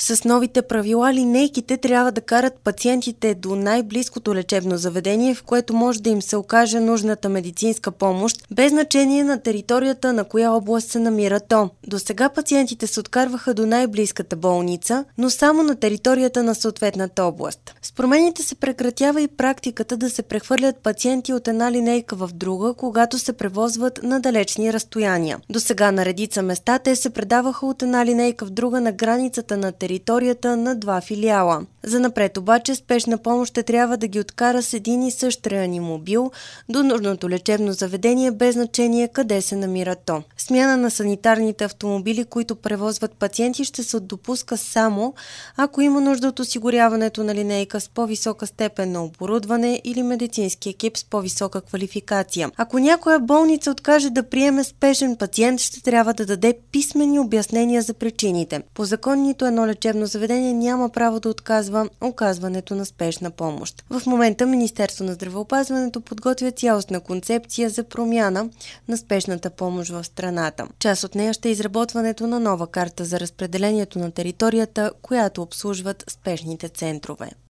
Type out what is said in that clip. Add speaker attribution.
Speaker 1: С новите правила линейките трябва да карат пациентите до най-близкото лечебно заведение, в което може да им се окаже нужната медицинска помощ, без значение на територията на коя област се намира то. Досега пациентите се откарваха до най-близката болница, но само на територията на съответната област. С промените се прекратява и практиката да се прехвърлят пациенти от една линейка в друга, когато се превозват на далечни разстояния. Досега на редица места те се предаваха от една линейка в друга на границата на територията на два филиала. Занапред обаче спешна помощ ще трябва да ги откара с един и същ реанимобил до нужното лечебно заведение, без значение къде се намира то. Смяна на санитарните автомобили, които превозват пациенти, ще се допуска само ако има нужда от осигуряването на линейка с по-висока степен на оборудване или медицински екип с по-висока квалификация. Ако някоя болница откаже да приеме спешен пациент, ще трябва да даде писмени обяснения за причините. По закон нито едно лечебно заведение няма право да отказва оказването на спешна помощ. В момента Министерство на здравеопазването подготвя цялостна концепция за промяна на спешната помощ в страната. Част от нея ще е изработването на нова карта за разпределението на територията, която обслужват спешните центрове.